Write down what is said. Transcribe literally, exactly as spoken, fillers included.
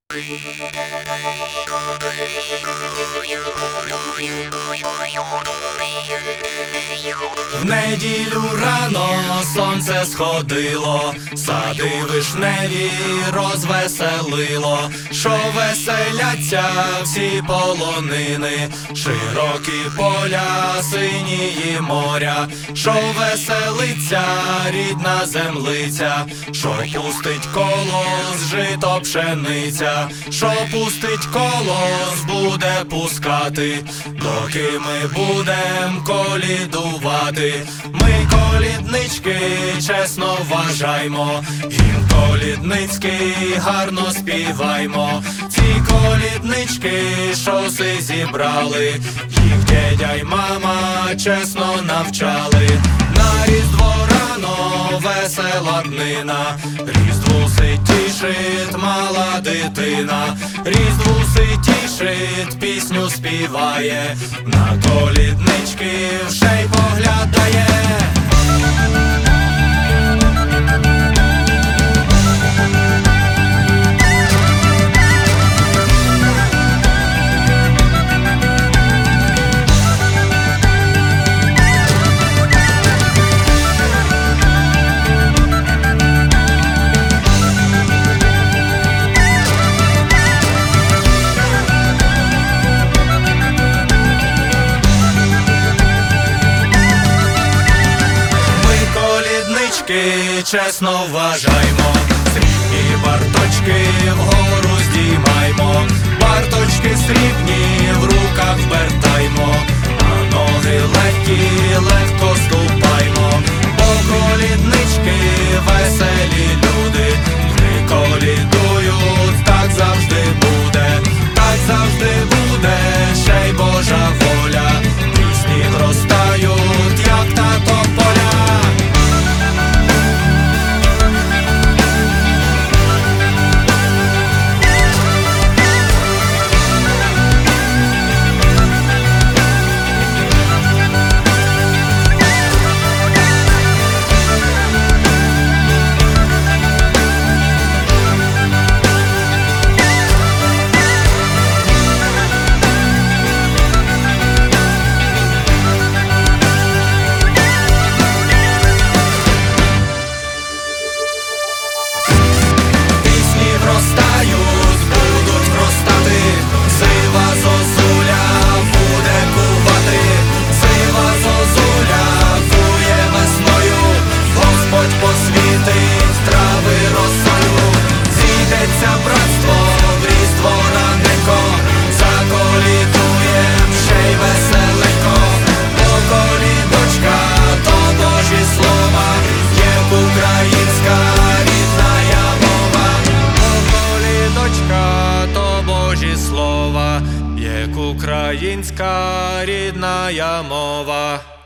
В неділю рано сонце сходило, сади вишневі розвеселило, що веселяться всі полонини, широкі поля, синії моря, що веселиться рідна землиця, що пустить колос жито пшениця, що пустить колос буде пускати, доки ми будем колідувати. Ми коліднички чесно вважаймо, гімн колідницький гарно співаймо. Ці коліднички, що си зібрали, їх дядя й мама чесно навчали. На Різдво рано весела днина, Різдву си тішить мала дитина, Різдву си тішить, пісню співає, на коліднички вже й поглядає. Чесно вважаймо, срібні барточки вгору здіймаймо, барточки срібні в руках вертаймо, а ноги легкі, легко ступаймо, бо коліднички веселі люди, приколідують, так завжди буде, так завжди буде, ще й Божа воля, пісні зростають, як тато поля. Українська рідна мова.